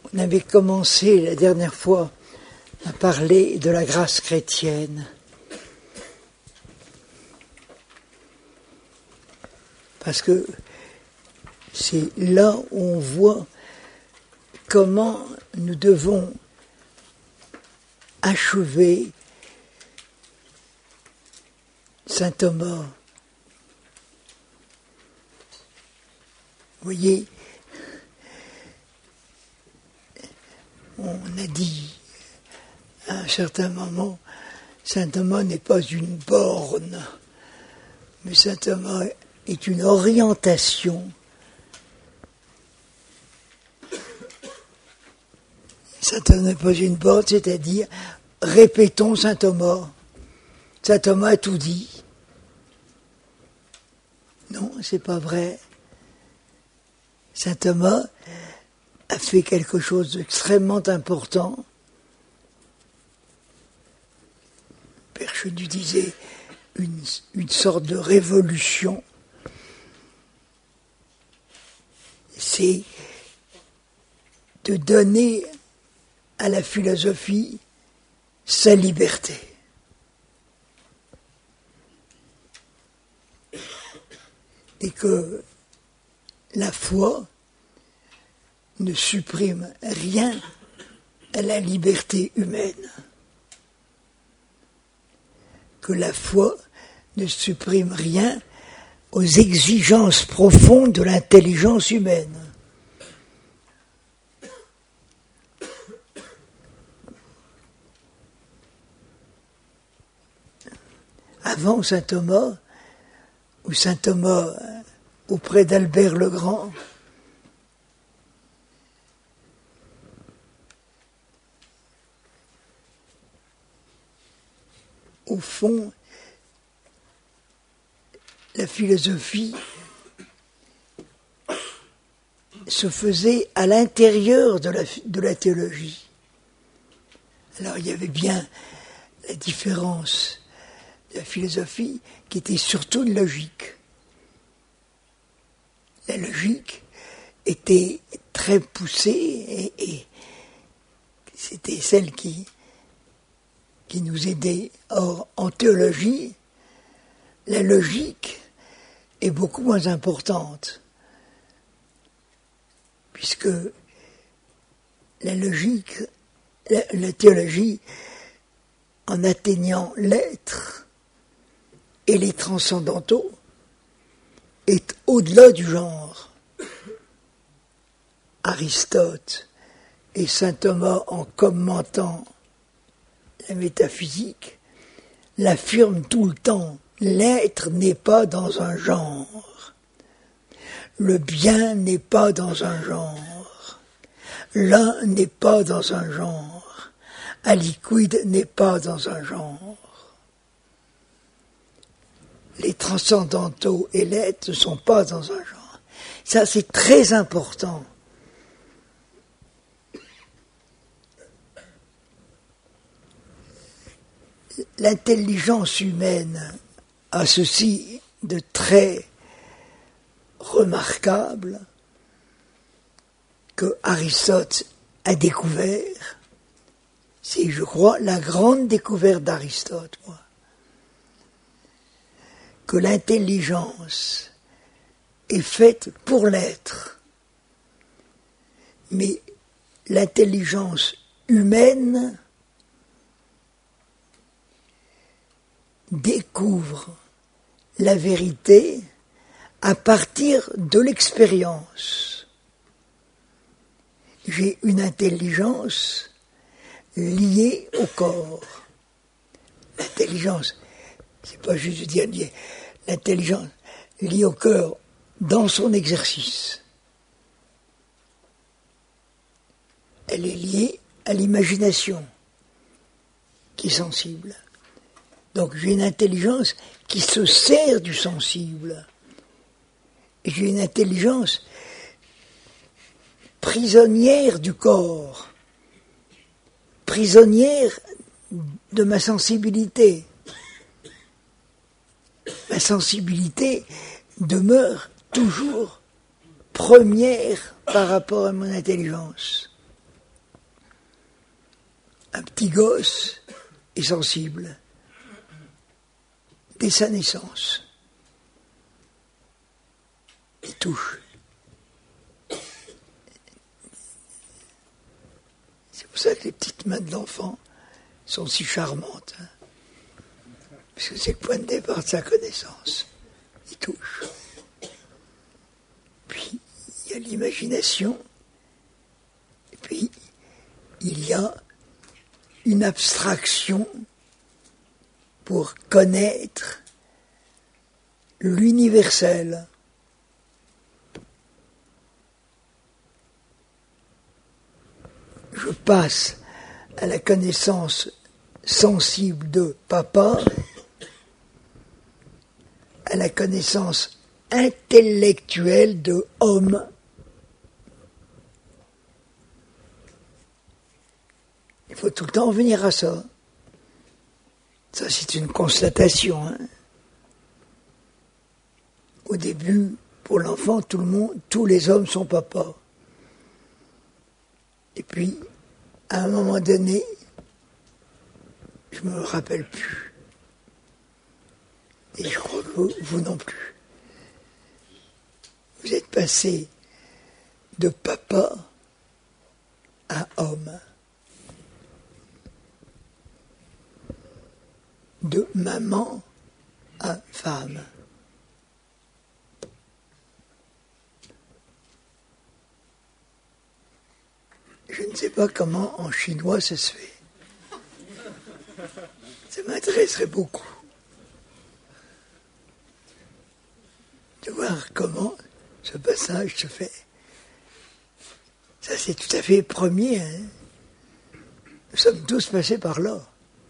On avait commencé la dernière fois à parler de la grâce chrétienne. Parce que c'est là où on voit comment nous devons achever saint Thomas. Vous voyez, on a dit à un certain moment, saint Thomas n'est pas une borne, mais saint Thomas est une orientation. Saint Thomas n'est pas une borne, c'est-à-dire, répétons saint Thomas. Saint Thomas a tout dit. Non, c'est pas vrai. Saint Thomas a fait quelque chose d'extrêmement important. Père Chenu disait une sorte de révolution. C'est de donner à la philosophie sa liberté. Et que la foi ne supprime rien à la liberté humaine. Que la foi ne supprime rien aux exigences profondes de l'intelligence humaine. Avant saint Thomas, ou saint Thomas auprès d'Albert le Grand, au fond, la philosophie se faisait à l'intérieur de la théologie. Alors il y avait bien la différence de la philosophie qui était surtout une logique. La logique était très poussée et c'était celle qui nous aidait. Or, en théologie, la logique est beaucoup moins importante, puisque la logique, la théologie, en atteignant l'être et les transcendantaux, est au-delà du genre. Aristote et saint Thomas, en commentant la métaphysique, l'affirment tout le temps. L'être n'est pas dans un genre. Le bien n'est pas dans un genre. L'un n'est pas dans un genre. Aliquid n'est pas dans un genre. Les transcendantaux et l'être ne sont pas dans un genre. Ça, c'est très important. L'intelligence humaine a ceci de très remarquable que Aristote a découvert. C'est, je crois, la grande découverte d'Aristote, moi. Que l'intelligence est faite pour l'être. Mais l'intelligence humaine découvre la vérité à partir de l'expérience. J'ai une intelligence liée au corps. L'intelligence, c'est pas juste de dire liée, l'intelligence liée au cœur dans son exercice. Elle est liée à l'imagination qui est sensible. Donc j'ai une intelligence qui se sert du sensible. Et j'ai une intelligence prisonnière du corps, prisonnière de ma sensibilité. Ma sensibilité demeure toujours première par rapport à mon intelligence. Un petit gosse est sensible dès sa naissance. Il touche. C'est pour ça que les petites mains de l'enfant sont si charmantes. Hein, parce que c'est le point de départ de sa connaissance. Il touche. Puis, il y a l'imagination. Et puis, il y a une abstraction pour connaître l'universel. Je passe à la connaissance sensible de papa, à la connaissance intellectuelle de homme. Il faut tout le temps revenir à ça. Ça, c'est une constatation. Hein. Au début, pour l'enfant, tous les hommes sont papas. Et puis, à un moment donné, je ne me rappelle plus. Et je crois que vous non plus. Vous êtes passé de papa à homme. De maman à femme. Je ne sais pas comment en chinois ça se fait. Ça m'intéresserait beaucoup de voir comment ce passage se fait. Ça, c'est tout à fait premier. Hein. Nous sommes tous passés par là.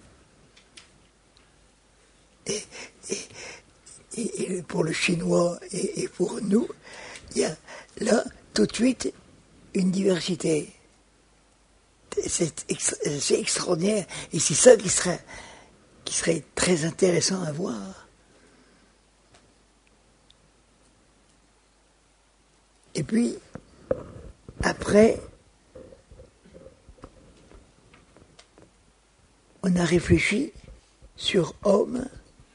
Et pour le chinois et pour nous, il y a là tout de suite une diversité. C'est extraordinaire. Et c'est ça qui serait très intéressant à voir. Et puis, après, on a réfléchi sur homme.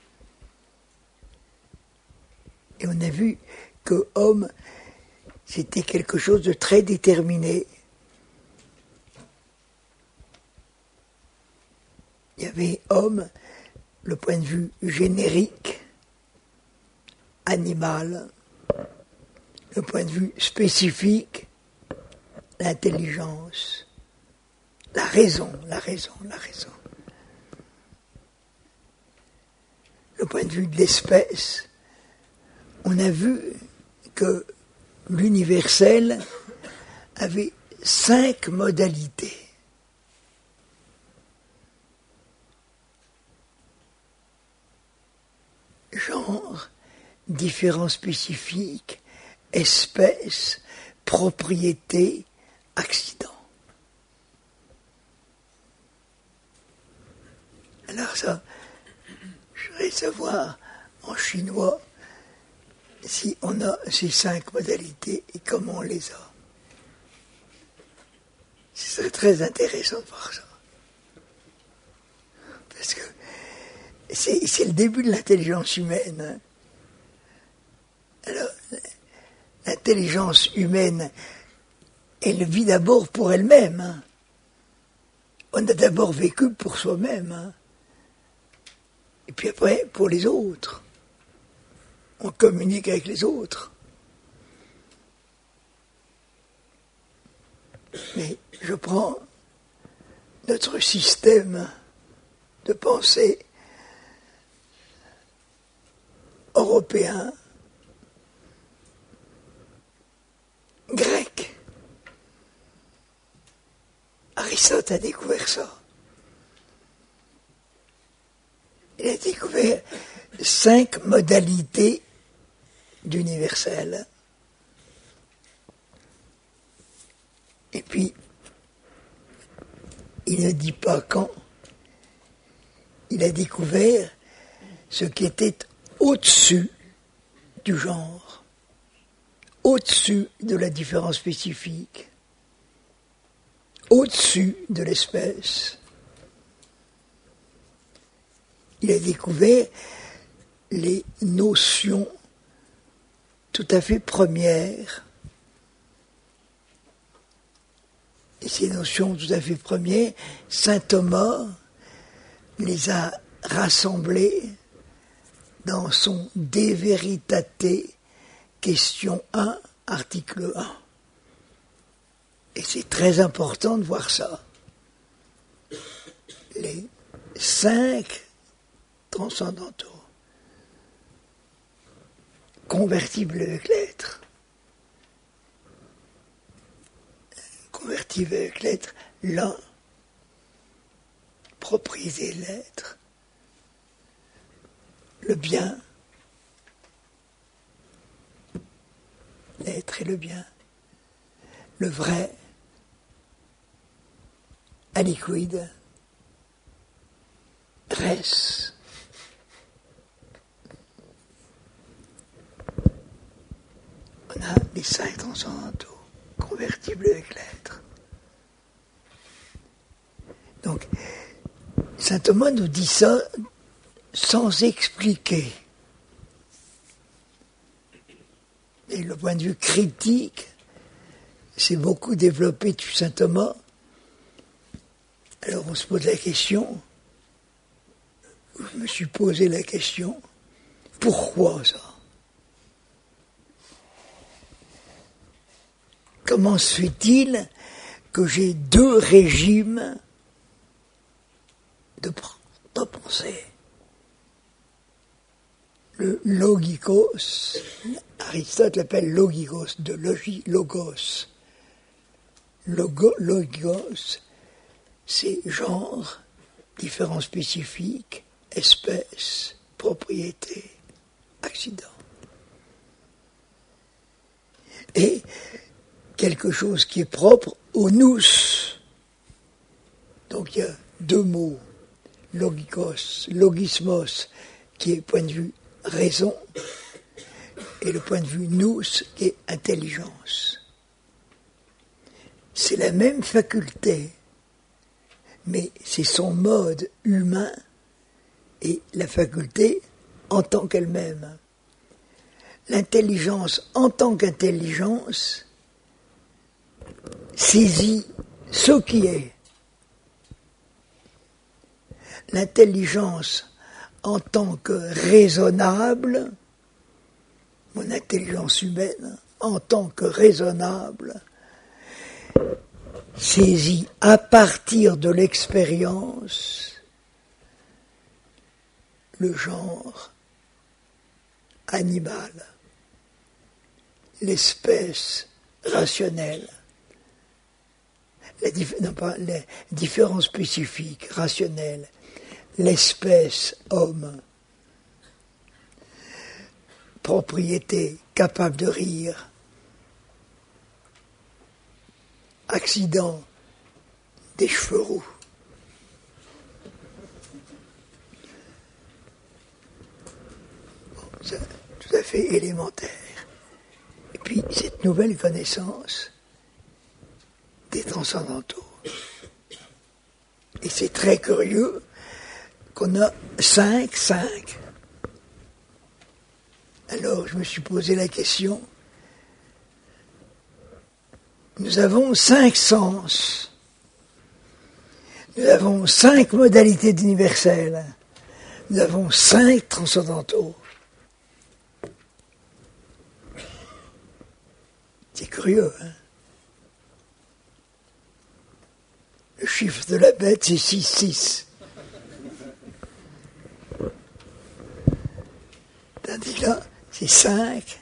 Et on a vu que homme, c'était quelque chose de très déterminé. Il y avait homme, le point de vue générique, animal, le point de vue spécifique, l'intelligence, la raison. Le point de vue de l'espèce, on a vu que l'universel avait 5 modalités. Genre, différents spécifiques, espèces, propriétés, accidents. Alors ça, je voudrais savoir en chinois si on a ces 5 modalités et comment on les a. Ce serait très intéressant de voir ça. Parce que c'est le début de l'intelligence humaine. Hein. Alors, l'intelligence humaine, elle vit d'abord pour elle-même. Hein. On a d'abord vécu pour soi-même. Hein. Et puis après, pour les autres. On communique avec les autres. Mais je prends notre système de pensée européen, grec. Aristote a découvert ça. Il a découvert 5 modalités d'universel. Et puis, il ne dit pas quand. Il a découvert ce qui était au-dessus du genre, au-dessus de la différence spécifique, au-dessus de l'espèce, il a découvert les notions tout à fait premières. Et ces notions tout à fait premières, saint Thomas les a rassemblées dans son De Veritate, question 1, article 1. Et c'est très important de voir ça. Les 5 transcendantaux, convertibles avec l'être. Convertible avec l'être, l'un, propriété de l'être, le bien, l'être et le bien, le vrai, aliquid, res. On a les 5 transcendantaux, convertibles avec l'être. Donc, saint Thomas nous dit ça sans expliquer. Et le point de vue critique s'est beaucoup développé depuis saint Thomas. Alors on se pose la question, je me suis posé la question, pourquoi ça ? Comment se fait-il que j'ai 2 régimes de pensée ? Le logikos, Aristote l'appelle logikos, de logos. Logos, c'est genre, différents spécifiques, espèce, propriété, accident. Et quelque chose qui est propre au nous. Donc il y a 2 mots, logikos, logismos, qui est point de vue raison, et le point de vue nous, qui est intelligence. C'est la même faculté, mais c'est son mode humain et la faculté en tant qu'elle-même. L'intelligence en tant qu'intelligence saisit ce qui est. L'intelligence en tant que raisonnable, mon intelligence humaine, en tant que raisonnable, saisit à partir de l'expérience le genre animal, l'espèce rationnelle, les différences spécifiques, rationnelles, l'espèce homme, propriété, capable de rire, accident, des cheveux roux. Bon, c'est tout à fait élémentaire. Et puis, cette nouvelle connaissance des transcendantaux. Et c'est très curieux qu'on a 5. Alors, je me suis posé la question, nous avons 5 sens, nous avons 5 modalités d'universel, nous avons 5 transcendantaux. C'est curieux, hein? Le chiffre de la bête, c'est 6. Tandis là, c'est 5.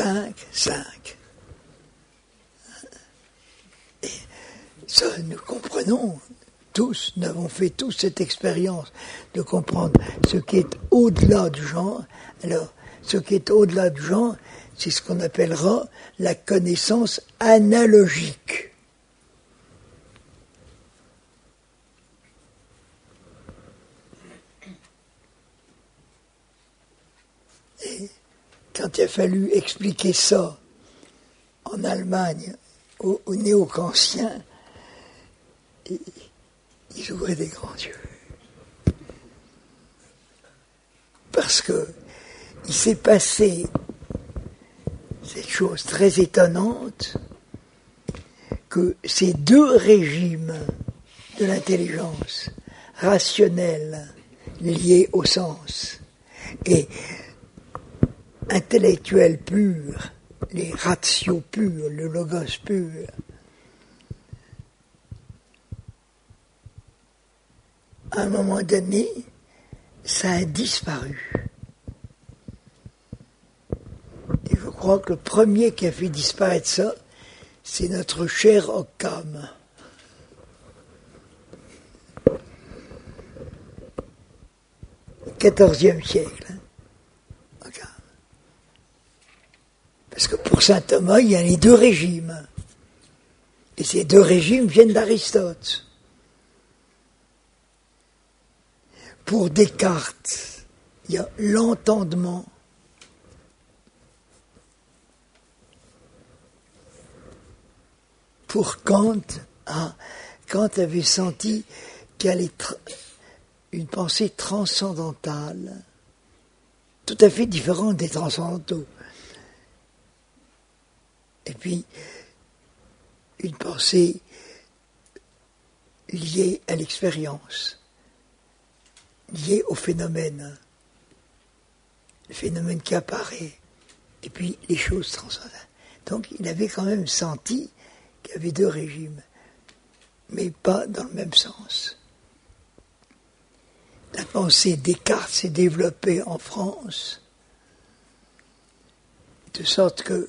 Et ça, nous comprenons tous, nous avons fait tous cette expérience de comprendre ce qui est au-delà du genre. Alors, ce qui est au-delà du genre, c'est ce qu'on appellera la connaissance analogique. Et quand il a fallu expliquer ça en Allemagne aux néo-kantiens, ils ouvraient des grands yeux. parce que il s'est passé cette chose très étonnante que ces deux régimes de l'intelligence, rationnelle, liée au sens, et intellectuel pur, les ratios purs, le logos pur, à un moment donné, ça a disparu. Et je crois que le premier qui a fait disparaître ça, c'est notre cher Occam. XIVe siècle. Occam. Parce que pour saint Thomas, il y a les deux régimes. Et ces deux régimes viennent d'Aristote. Pour Descartes, il y a l'entendement. Pour Kant, Kant avait senti qu'il y allait une pensée transcendantale, tout à fait différente des transcendantaux. Et puis, une pensée liée à l'expérience, liée au phénomène, le phénomène qui apparaît, et puis les choses transcendantales. Donc, il avait quand même senti qu'il y avait deux régimes, mais pas dans le même sens. La pensée Descartes s'est développée en France, de sorte que,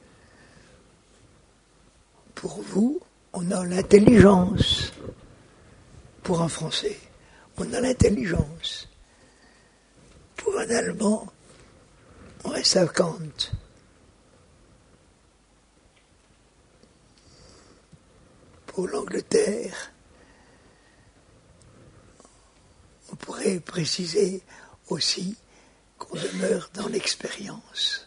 pour vous, on a l'intelligence. Pour un Français, on a l'intelligence. Pour un Allemand, on reste à Kant. Pour l'Angleterre, on pourrait préciser aussi qu'on demeure dans l'expérience.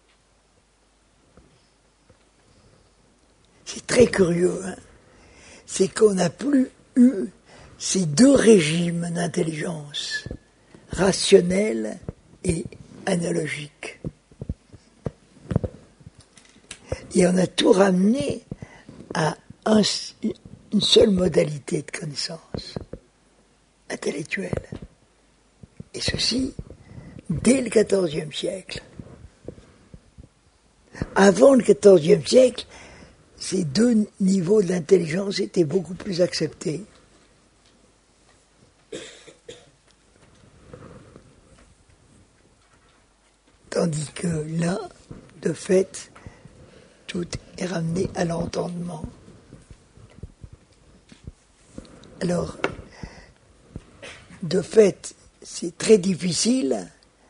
C'est très curieux, hein. C'est qu'on n'a plus eu ces deux régimes d'intelligence, rationnelle et analogique. Et on a tout ramené à une seule modalité de connaissance, intellectuelle. Et ceci, dès le XIVe siècle. Avant le XIVe siècle, ces deux niveaux d'intelligence étaient beaucoup plus acceptés. Tandis que là, de fait, tout est ramené à l'entendement. Alors, de fait, c'est très difficile.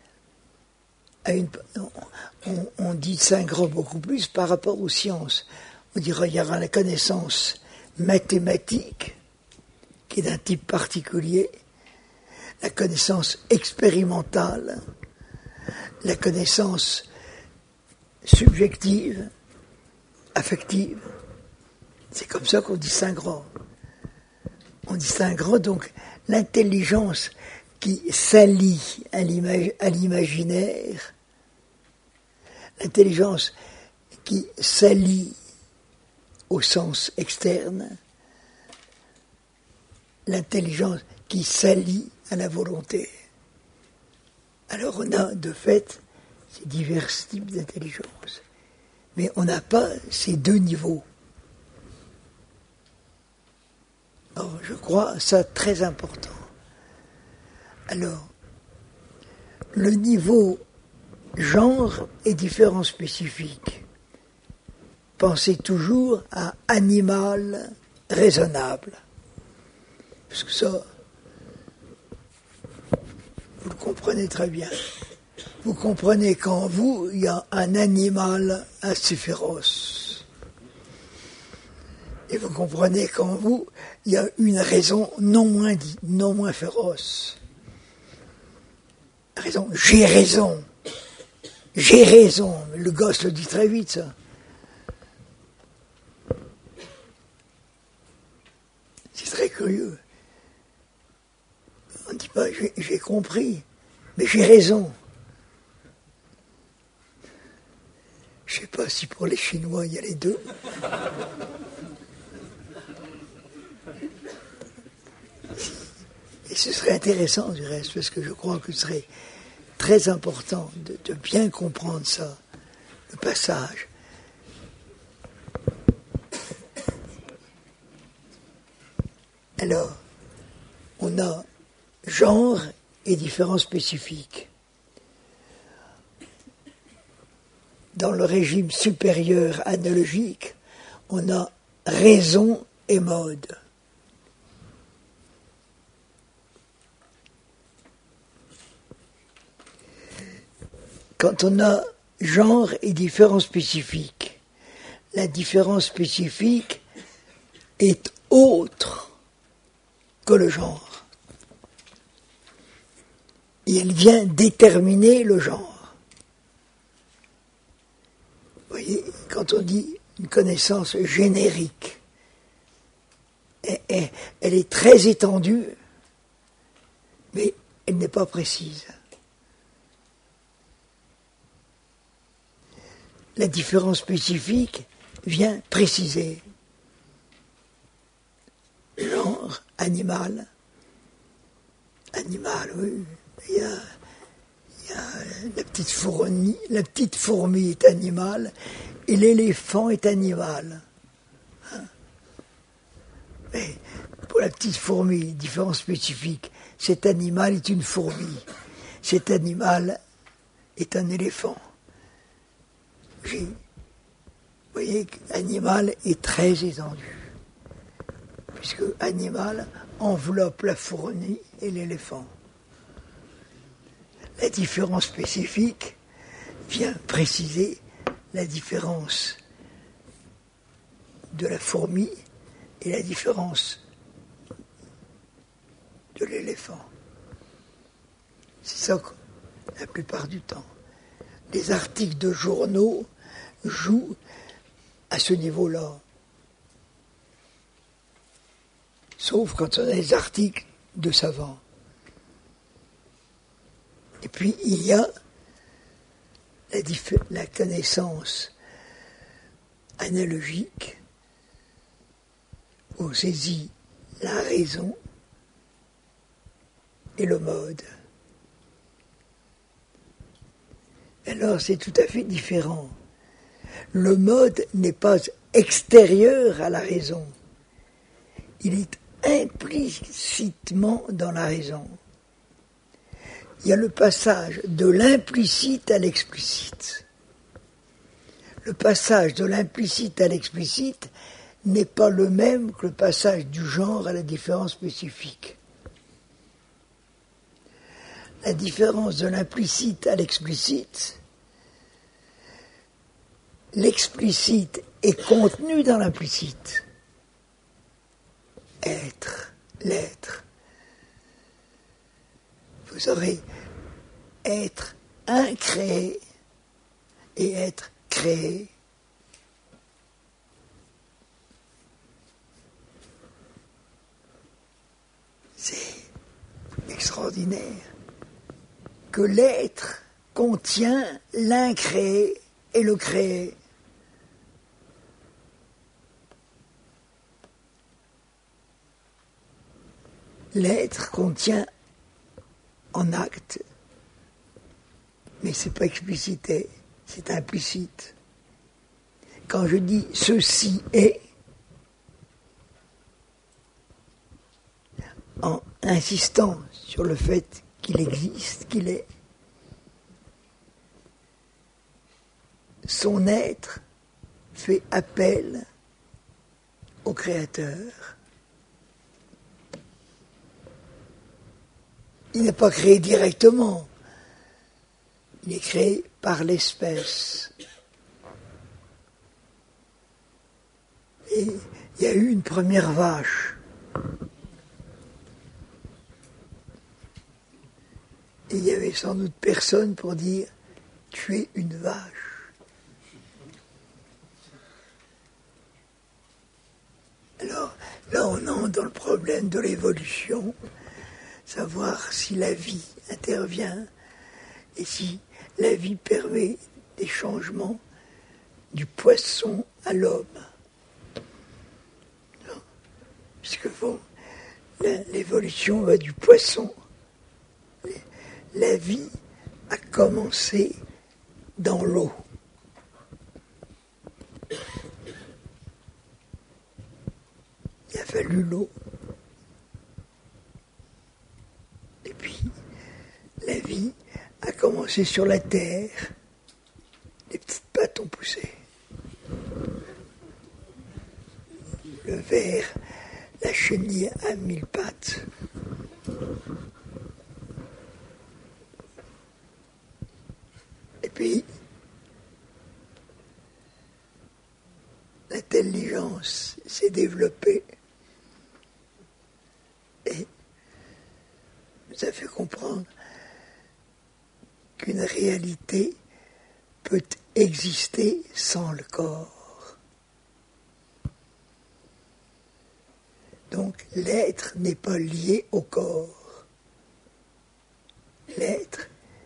On distinguera beaucoup plus par rapport aux sciences. On dira qu'il y aura la connaissance mathématique, qui est d'un type particulier, la connaissance expérimentale, la connaissance subjective, affective. C'est comme ça qu'on distinguera. On distinguera donc l'intelligence qui s'allie à l'imaginaire, l'intelligence qui s'allie au sens externe, l'intelligence qui s'allie à la volonté. Alors on a de fait ces divers types d'intelligence. Mais on n'a pas ces deux niveaux. Alors je crois ça très important. Alors, le niveau genre et différents spécifiques. Pensez toujours à animal raisonnable. Parce que ça, vous le comprenez très bien. Vous comprenez qu'en vous, il y a un animal assez féroce. Et vous comprenez qu'en vous, il y a une raison non moins féroce. Raison, j'ai raison. J'ai raison. Le gosse le dit très vite, ça. C'est très curieux. On ne dit pas j'ai compris, Mais j'ai raison. Je ne sais pas si pour les Chinois il y a les deux. Et ce serait intéressant du reste, parce que je crois que ce serait très important de bien comprendre ça, le passage. Alors, on a genre et différences spécifiques. Dans le régime supérieur analogique, on a raison et mode. Quand on a genre et différence spécifique, la différence spécifique est autre que le genre. Et elle vient déterminer le genre. Vous voyez, quand on dit une connaissance générique, elle est très étendue, mais elle n'est pas précise. La différence spécifique vient préciser. Genre, animal, oui. Il y a la petite fourmi est animale et l'éléphant est animal. Hein? Mais pour la petite fourmi, différence spécifique, cet animal est une fourmi, cet animal est un éléphant. Vous voyez qu'animal est très étendu, puisque animal enveloppe la fourmi et l'éléphant. La différence spécifique vient préciser la différence de la fourmi et la différence de l'éléphant. C'est ça que, la plupart du temps, les articles de journaux jouent à ce niveau-là. Sauf quand on a des articles de savants. Et puis il y a la connaissance analogique où on saisit la raison et le mode. Alors c'est tout à fait différent. Le mode n'est pas extérieur à la raison. Il est implicitement dans la raison. Il y a le passage de l'implicite à l'explicite. Le passage de l'implicite à l'explicite n'est pas le même que le passage du genre à la différence spécifique. La différence de l'implicite à l'explicite, l'explicite est contenu dans l'implicite. Être, l'être. Vous aurez être incréé et être créé. C'est extraordinaire que l'être contient l'incréé et le créé. L'être contient en acte, mais c'est pas explicité, c'est implicite. Quand je dis ceci est, en insistant sur le fait qu'il existe, qu'il est, son être fait appel au Créateur. Il n'est pas créé directement, il est créé par l'espèce. Et il y a eu une première vache. Et il y avait sans doute personne pour dire « tu es une vache ». Alors là on entre dans le problème de l'évolution, savoir si la vie intervient Et si la vie permet des changements du poisson à l'homme, puisque bon, l'évolution va du poisson. La vie a commencé dans l'eau. Il a fallu l'eau. Et puis, la vie a commencé sur la terre. Les petites pattes ont poussé. Le ver, la chenille a 1000 pattes. Et puis, l'intelligence s'est développée et nous a fait comprendre qu'une réalité peut exister sans le corps. Donc l'être n'est pas lié au corps. L'être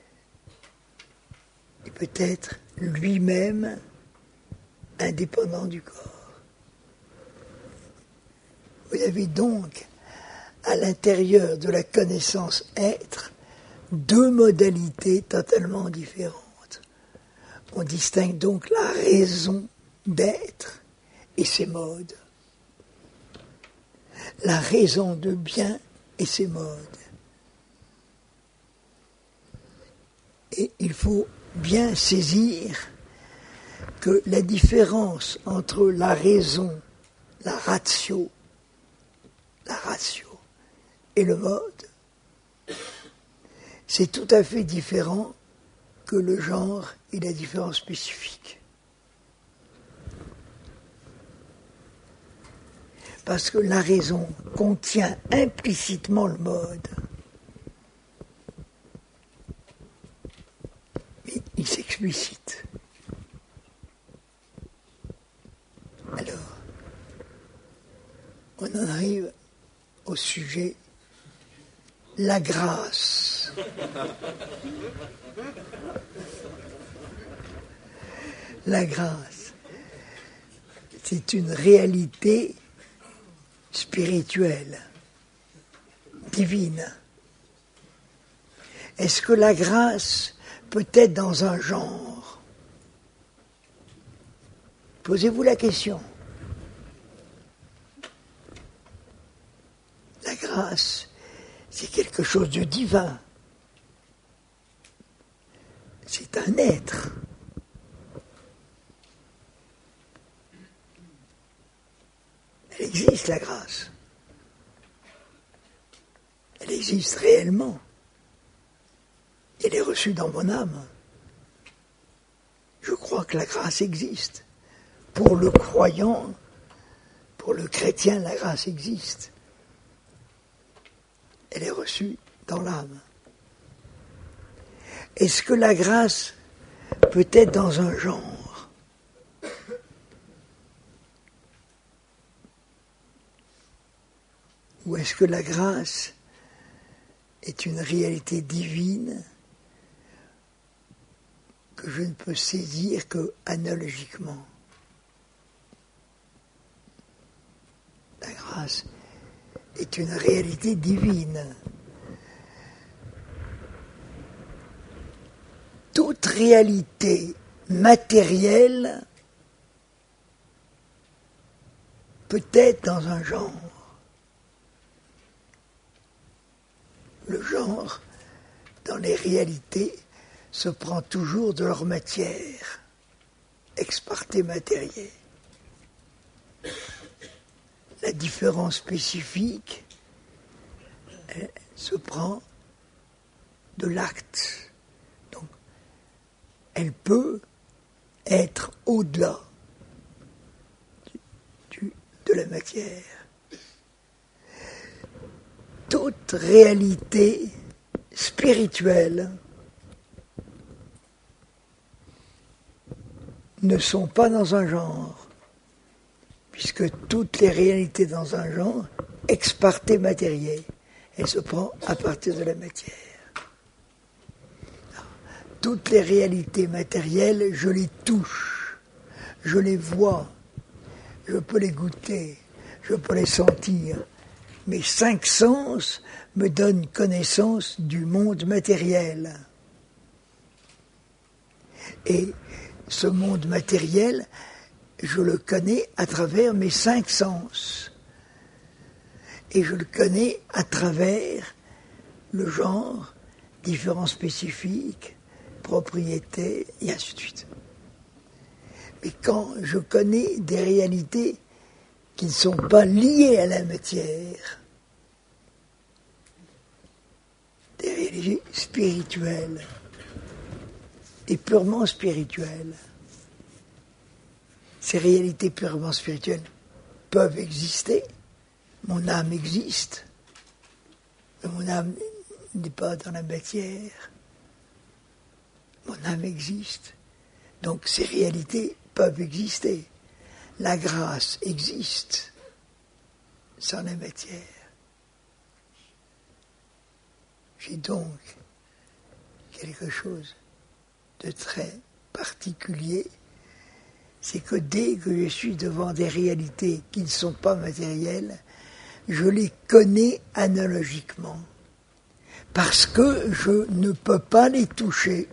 est peut-être lui-même indépendant du corps. Vous avez donc à l'intérieur de la connaissance être deux modalités totalement différentes. On distingue donc la raison d'être et ses modes. La raison de bien et ses modes. Et il faut bien saisir que la différence entre la raison, la ratio et le mode, c'est tout à fait différent que le genre et la différence spécifique. Parce que la raison contient implicitement le mode. Mais il s'explicite. Alors, on en arrive au sujet la grâce. La grâce, c'est une réalité spirituelle, divine. Est-ce que la grâce peut être dans un genre? Posez-vous la question. La grâce, c'est quelque chose de divin. C'est un être. Elle existe, la grâce. Elle existe réellement. Elle est reçue dans mon âme. Je crois que la grâce existe. Pour le croyant, pour le chrétien, la grâce existe. Elle est reçue dans l'âme. Est-ce que la grâce peut être dans un genre? Ou est-ce que la grâce est une réalité divine que je ne peux saisir que analogiquement? La grâce est une réalité divine. Toute réalité matérielle peut être dans un genre. Le genre, dans les réalités, se prend toujours de leur matière, ex parte materie. La différence spécifique se prend de l'acte. Donc, elle peut être au-delà de la matière. Toute réalité spirituelle ne sont pas dans un genre, puisque toutes les réalités dans un genre, ex parte materie, elle se prend à partir de la matière. toutes les réalités matérielles, je les touche, je les vois, je peux les goûter, je peux les sentir. Mes 5 sens me donnent connaissance du monde matériel. Et ce monde matériel, je le connais à travers mes 5 sens. Et je le connais à travers le genre, différents spécifiques, propriétés, et ainsi de suite. Mais quand je connais des réalités qui ne sont pas liées à la matière, des réalités spirituelles et purement spirituelles, ces réalités purement spirituelles peuvent exister. Mon âme existe, mais mon âme n'est pas dans la matière. Mon âme existe. Donc ces réalités peuvent exister. La grâce existe sans la matière. J'ai donc quelque chose de très particulier, c'est que dès que je suis devant des réalités qui ne sont pas matérielles, je les connais analogiquement, parce que je ne peux pas les toucher.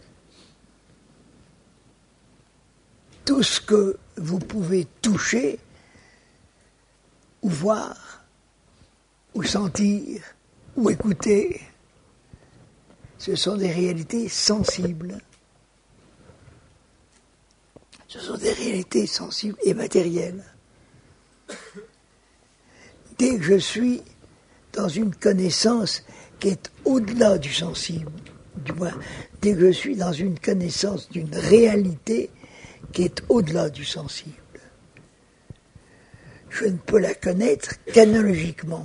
Tout ce que vous pouvez toucher, ou voir, ou sentir, ou écouter, ce sont des réalités sensibles. Ce sont des réalités sensibles et matérielles. Dès que je suis dans une connaissance qui est au-delà du sensible, du moins, dès que je suis dans une connaissance d'une réalité qui est au-delà du sensible, je ne peux la connaître qu'analogiquement,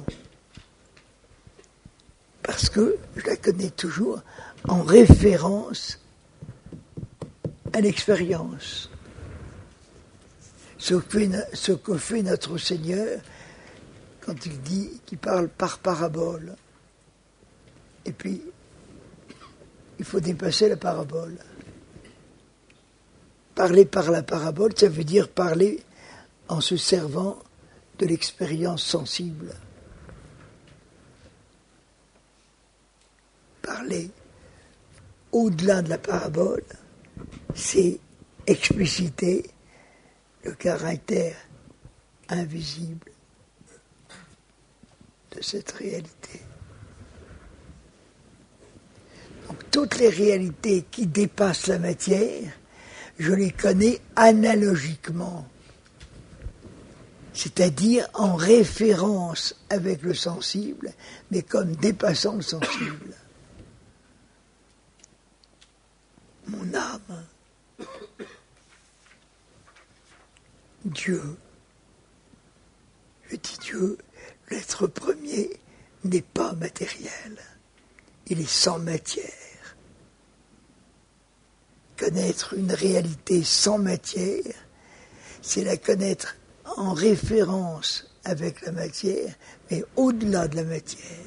parce que je la connais toujours en référence à l'expérience. Ce que fait notre Seigneur quand il dit qu'il parle par parabole. Et puis, il faut dépasser la parabole. Parler par la parabole, ça veut dire parler en se servant de l'expérience sensible. Parler au-delà de la parabole, c'est expliciter le caractère invisible de cette réalité. Donc toutes les réalités qui dépassent la matière, je les connais analogiquement, c'est-à-dire en référence avec le sensible, mais comme dépassant le sensible. Mon âme, Dieu, je dis Dieu, l'être premier n'est pas matériel, il est sans matière. Connaître une réalité sans matière, c'est la connaître en référence avec la matière, mais au-delà de la matière.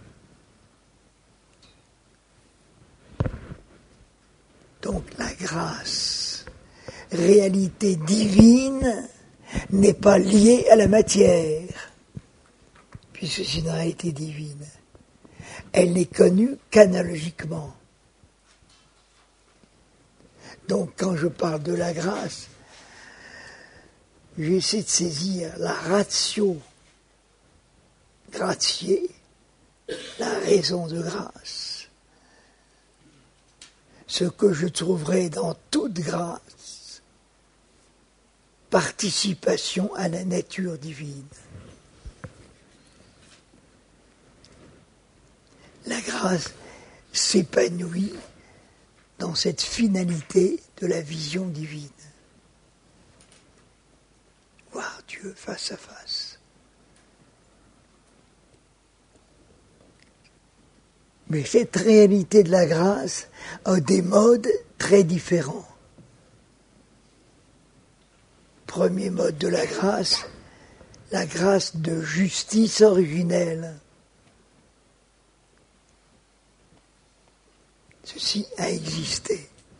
Donc la grâce, réalité divine, n'est pas liée à la matière, puisque c'est une réalité divine. Elle n'est connue qu'analogiquement. Donc quand je parle de la grâce, j'essaie de saisir la ratio gratiae, la raison de grâce. Ce que je trouverai dans toute grâce, participation à la nature divine. La grâce s'épanouit dans cette finalité de la vision divine. Voir Dieu face à face. Mais cette réalité de la grâce a des modes très différents. Premier mode de la grâce de justice originelle. Ceci a existé.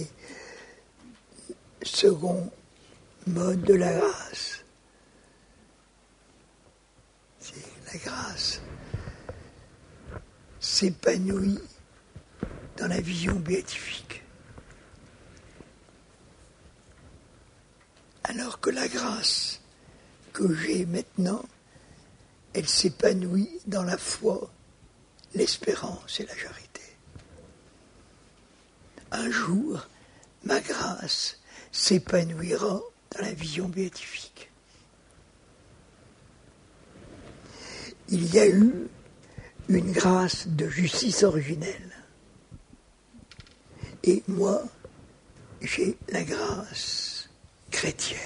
c'est le second mode de la grâce. C'est la grâce s'épanouit dans la vision béatifique. Alors que la grâce que j'ai maintenant, elle s'épanouit dans la foi, l'espérance et la charité. Un jour, ma grâce s'épanouira dans la vision béatifique. Il y a eu une grâce de justice originelle. Et moi, j'ai la grâce chrétienne.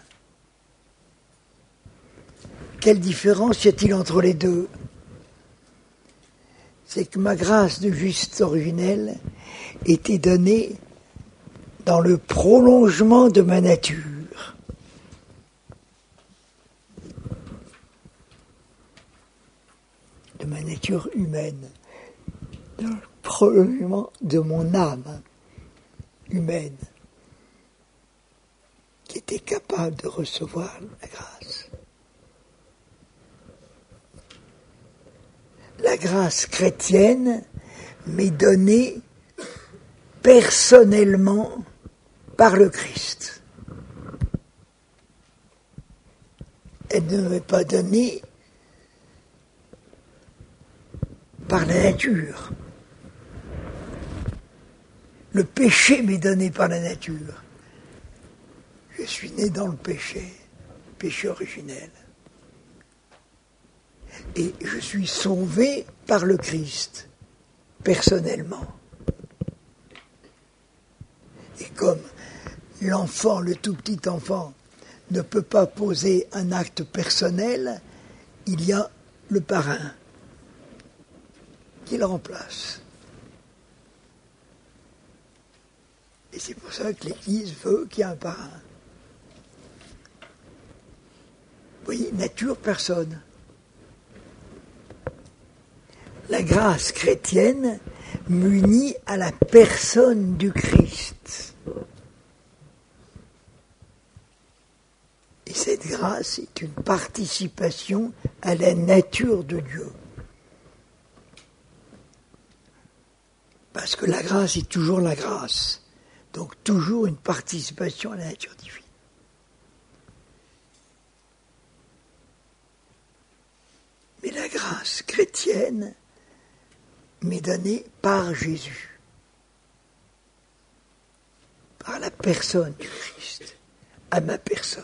Quelle différence y a-t-il entre les deux ? C'est que ma grâce de justice originelle était donnée dans le prolongement de ma nature. De ma nature humaine, dans le prolongement de mon âme humaine, qui était capable de recevoir la grâce. La grâce chrétienne m'est donnée personnellement par le Christ. Elle ne m'est pas donnée par la nature. Le péché m'est donné par la nature. Je suis né dans le péché originel. Et je suis sauvé par le Christ, personnellement. Et comme l'enfant, le tout petit enfant, ne peut pas poser un acte personnel, il y a le parrain qui le remplace. Et c'est pour ça que l'Église veut qu'il y ait un parrain. Vous voyez, nature, personne. La grâce chrétienne m'unit à la personne du Christ. Et cette grâce est une participation à la nature de Dieu. Parce que la grâce est toujours la grâce. Donc toujours une participation à la nature divine. Mais la grâce chrétienne m'est donnée par Jésus, par la personne du Christ, à ma personne.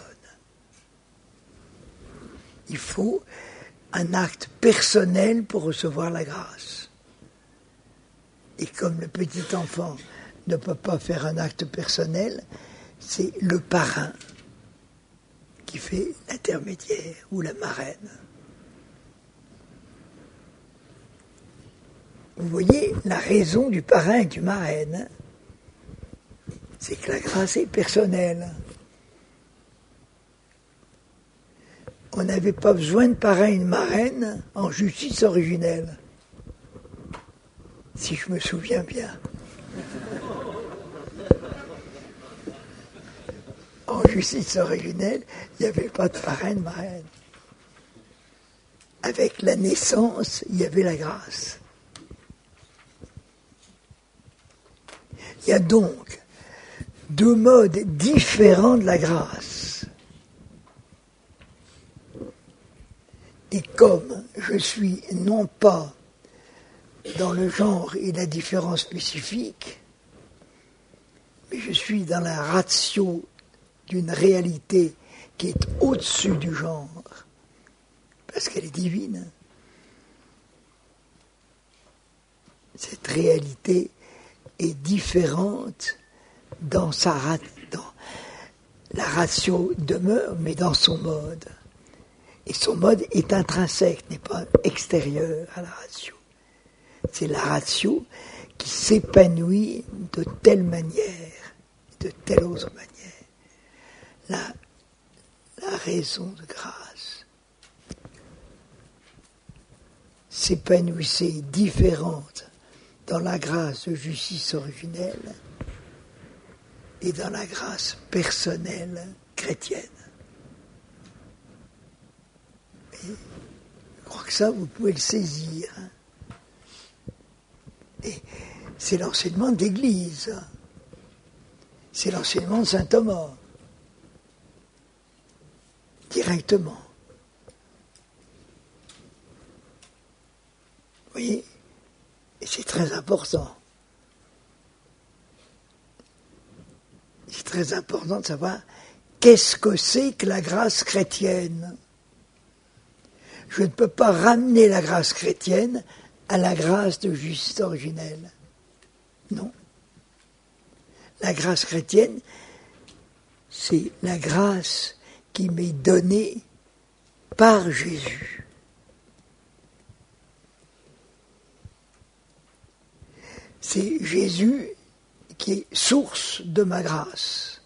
Il faut un acte personnel pour recevoir la grâce. Et comme le petit enfant ne peut pas faire un acte personnel, c'est le parrain qui fait l'intermédiaire ou la marraine. Vous voyez la raison du parrain et du marraine, c'est que la grâce est personnelle. On n'avait pas besoin de parrain et de marraine en justice originelle, si je me souviens bien. En justice originelle, il n'y avait pas de parrain et de marraine. Avec la naissance, il y avait la grâce. Il y a donc deux modes différents de la grâce. Et comme je suis non pas dans le genre et la différence spécifique, mais je suis dans la ratio d'une réalité qui est au-dessus du genre, parce qu'elle est divine. Cette réalité est différente dans la ratio demeure, mais dans son mode. Et son mode est intrinsèque, n'est pas extérieur à la ratio. C'est la ratio qui s'épanouit de telle manière, de telle autre manière. La raison de grâce s'épanouissait différente dans la grâce de justice originelle et dans la grâce personnelle chrétienne. Et je crois que ça, vous pouvez le saisir. Et c'est l'enseignement de l'Église. C'est l'enseignement de saint Thomas. Directement. Vous voyez ? Et c'est très important. C'est très important de savoir qu'est-ce que c'est que la grâce chrétienne. Je ne peux pas ramener la grâce chrétienne à la grâce de justice originelle. Non. La grâce chrétienne, c'est la grâce qui m'est donnée par Jésus. C'est Jésus qui est source de ma grâce.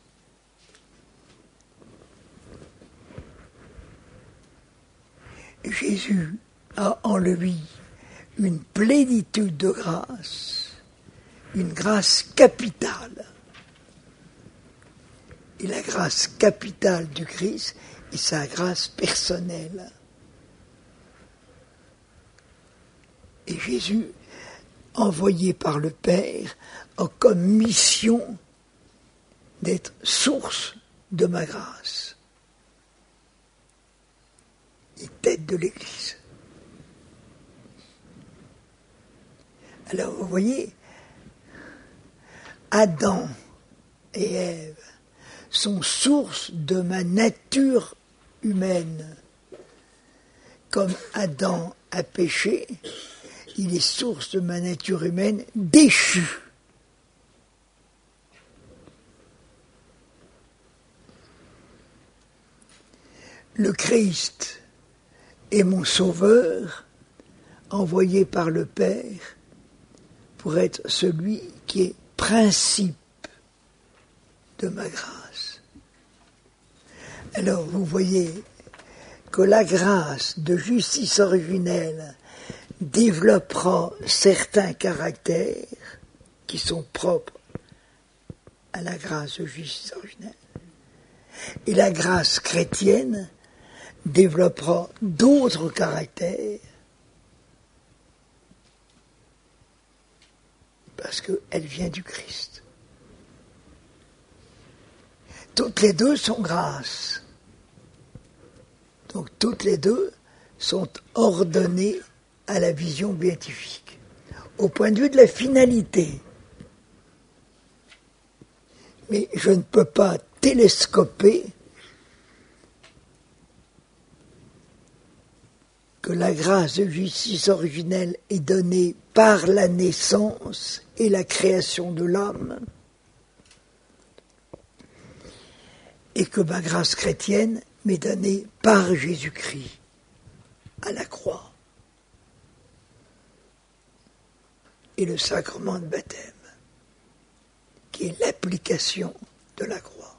Jésus a en lui une plénitude de grâce, une grâce capitale. Et la grâce capitale du Christ est sa grâce personnelle. Et Jésus, envoyé par le Père, a comme mission d'être source de ma grâce. Et tête de l'Église. Alors vous voyez, Adam et Ève sont source de ma nature humaine. Comme Adam a péché, il est source de ma nature humaine déchue. Le Christ est mon sauveur, envoyé par le Père, pour être celui qui est principe de ma grâce. Alors vous voyez que la grâce de justice originelle développera certains caractères qui sont propres à la grâce de justice originelle. Et la grâce chrétienne développera d'autres caractères parce qu'elle vient du Christ. Toutes les deux sont grâce. Donc toutes les deux sont ordonnées à la vision béatifique. Au point de vue de la finalité. Mais je ne peux pas télescoper que la grâce de justice originelle est donnée par la naissance et la création de l'homme, et que ma grâce chrétienne m'est donnée par Jésus-Christ à la croix et le sacrement de baptême, qui est l'application de la croix.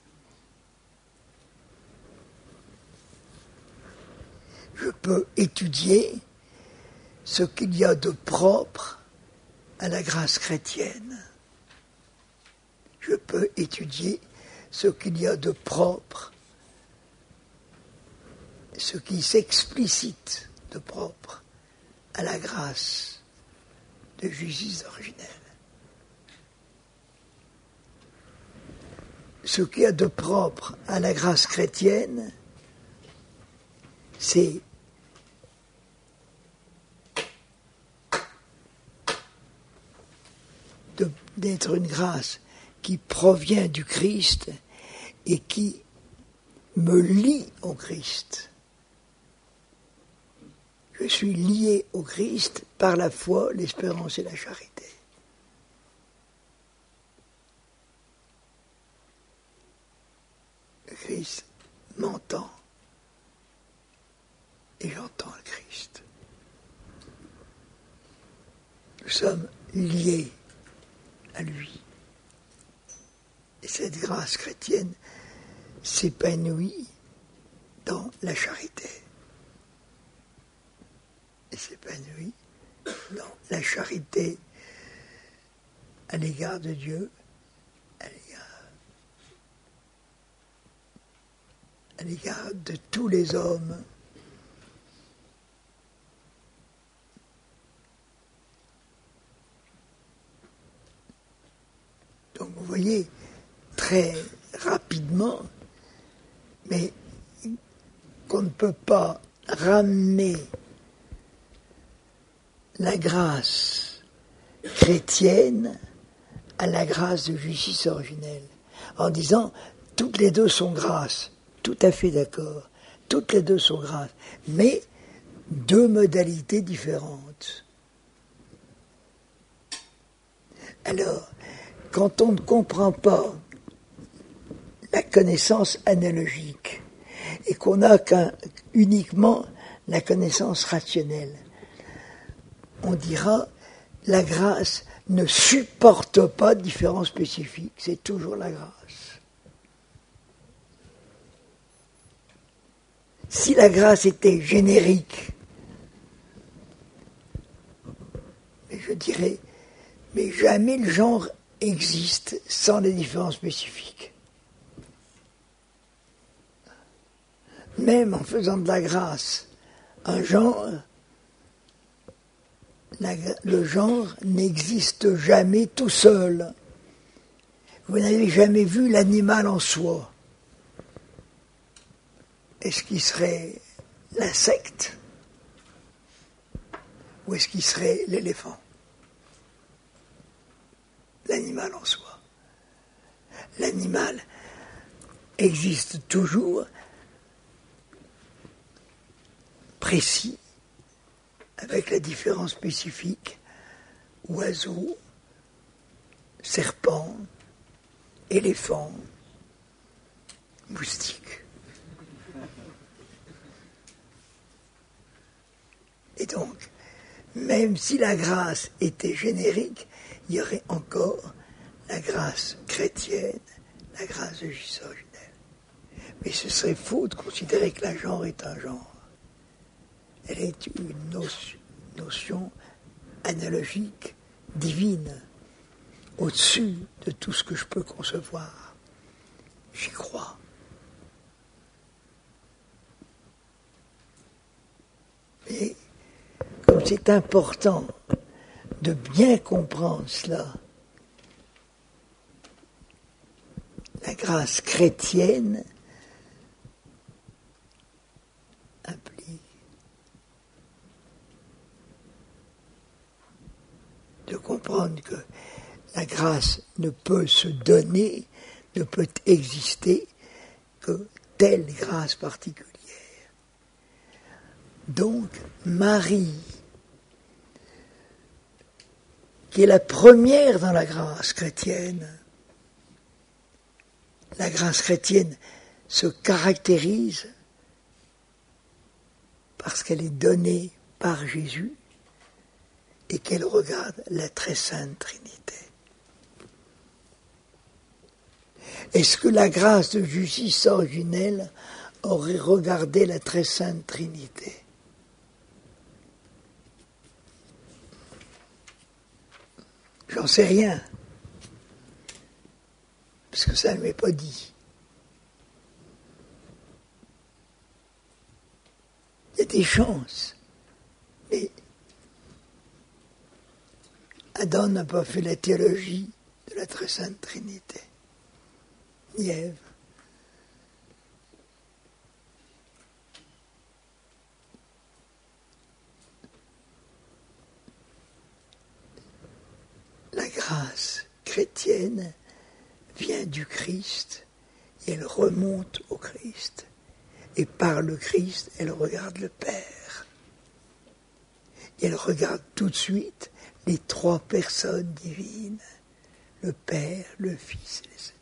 Je peux étudier ce qu'il y a de propre à la grâce chrétienne. Je peux étudier ce qu'il y a de propre, ce qui s'explicite de propre à la grâce de justice originelle. Ce qu'il y a de propre à la grâce chrétienne, c'est d'être une grâce qui provient du Christ et qui me lie au Christ. Je suis lié au Christ par la foi, l'espérance et la charité. Le Christ m'entend et j'entends le Christ. Nous sommes liés à lui. Et cette grâce chrétienne s'épanouit dans la charité. Et s'épanouit dans la charité à l'égard de Dieu, à l'égard à l'égard de tous les hommes. Donc vous voyez, très rapidement, mais qu'on ne peut pas ramener la grâce chrétienne à la grâce de justice originelle, en disant toutes les deux sont grâce, tout à fait d'accord, toutes les deux sont grâce, mais deux modalités différentes. Alors, quand on ne comprend pas la connaissance analogique et qu'on n'a uniquement la connaissance rationnelle, on dira la grâce ne supporte pas de différence spécifique, c'est toujours la grâce. Si la grâce était générique, je dirais, mais jamais le genre existe sans les différences spécifiques. Même en faisant de la grâce un genre, le genre n'existe jamais tout seul. Vous n'avez jamais vu l'animal en soi. Est-ce qu'il serait l'insecte ou est-ce qu'il serait l'éléphant? L'animal en soi. L'animal existe toujours précis, avec la différence spécifique, oiseau, serpent, éléphant, moustique. Et donc, même si la grâce était générique, il y aurait encore la grâce chrétienne, la grâce de justice originelle. Mais ce serait faux de considérer que la genre est un genre. Elle est une notion analogique, divine, au-dessus de tout ce que je peux concevoir. J'y crois. Et comme c'est important de bien comprendre cela, la grâce chrétienne implique de comprendre que la grâce ne peut se donner, ne peut exister que telle grâce particulière. Donc, Marie, qui est la première dans la grâce chrétienne, la grâce chrétienne se caractérise parce qu'elle est donnée par Jésus et qu'elle regarde la très sainte Trinité. Est-ce que la grâce de justice originelle aurait regardé la très sainte Trinité? J'en sais rien, parce que ça ne m'est pas dit. Il y a des chances, mais Adam n'a pas fait la théologie de la très sainte Trinité, ni Ève. La grâce chrétienne vient du Christ et elle remonte au Christ. Et par le Christ, elle regarde le Père. Et elle regarde tout de suite les trois personnes divines, le Père, le Fils et les Saints.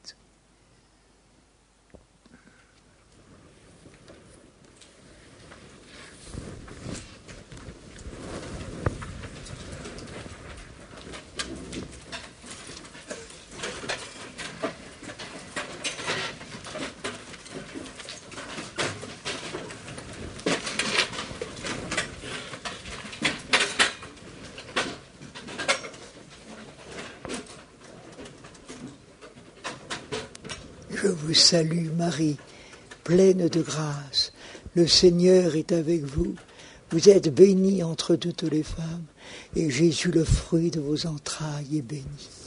Je vous salue Marie, pleine de grâce, le Seigneur est avec vous. Vous êtes bénie entre toutes les femmes, et Jésus, le fruit de vos entrailles, est béni.